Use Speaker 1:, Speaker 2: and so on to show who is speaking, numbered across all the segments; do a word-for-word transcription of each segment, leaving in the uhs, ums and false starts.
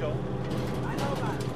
Speaker 1: Joe.
Speaker 2: I know about it.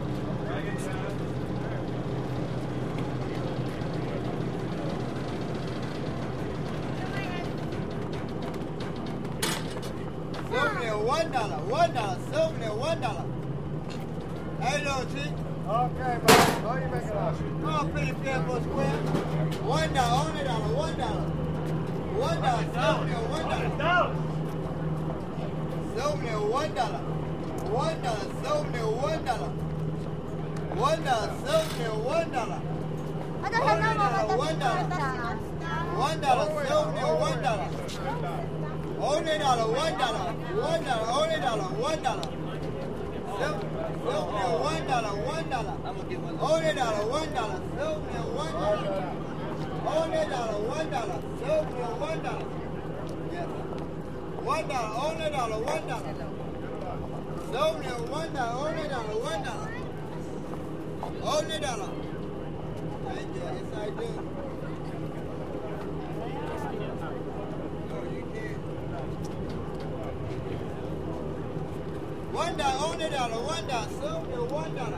Speaker 3: Souvenir, one dollar, one dollar, souvenir, one dollar. Hey, little chick.
Speaker 4: Okay, buddy. How you make it out?
Speaker 3: Come on, pretty fair for a square. One dollar, only dollar, one dollar. One dollar, souvenir, one dollar. Souvenir, one dollar. One dollar, souvenir, one dollar. One dollar, souvenir, one dollar.
Speaker 5: Ada sana mga
Speaker 3: One dollar. One dollar, souvenir, one dollar. Only dollar, one dollar. One dollar, only dollar, one dollar. Souvenir, one dollar, one dollar. Only dollar, one dollar. Souvenir, one dollar. Only dollar, one dollar. Souvenir, one dollar. Yes. One dollar, only dollar, one dollar. Souvenir, one dollar, only dollar, one dollar. Only dollar. Thank you. Yes, I do. No, you can't. One dollar, only dollar, one dollar. Souvenir, one dollar.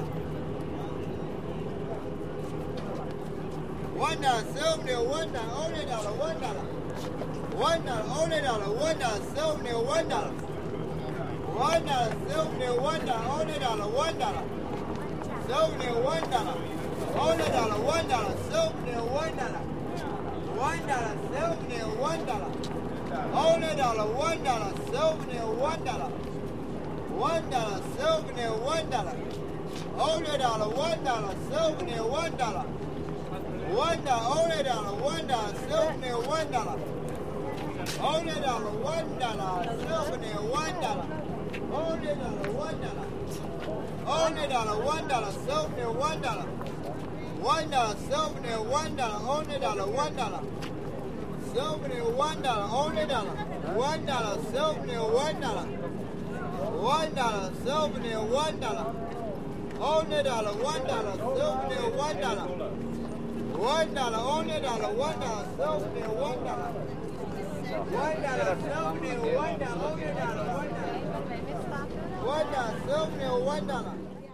Speaker 3: One dollar, souvenir, one dollar, only dollar, one dollar. One dollar, only dollar, one dollar, souvenir, one dollar. One dollar, souvenir, one dollar, only dollar, one dollar. Souvenir, one dollar. Only dollar, one dollar, souvenir, one dollar. One dollar, souvenir, one dollar. Only dollar, one dollar, souvenir, one dollar. One dollar, souvenir, one dollar. Only dollar, one dollar, souvenir, one dollar. One dollar, only dollar, one dollar, souvenir, one dollar. Only dollar, one dollar, souvenir, one dollar. Only dollar, one dollar. Only dollar, one dollar, souvenir, one dollar. One dollar, souvenir, one dollar, only dollar, one dollar. Souvenir, one dollar, only dollar. One dollar, souvenir, one dollar. One dollar, souvenir, one dollar. Only dollar, one dollar, souvenir, one dollar. One dollar, only dollar, one dollar, souvenir, one dollar. One dollar, souvenir, one dollar, only dollar, one dollar. One dollar, souvenir, one dollar.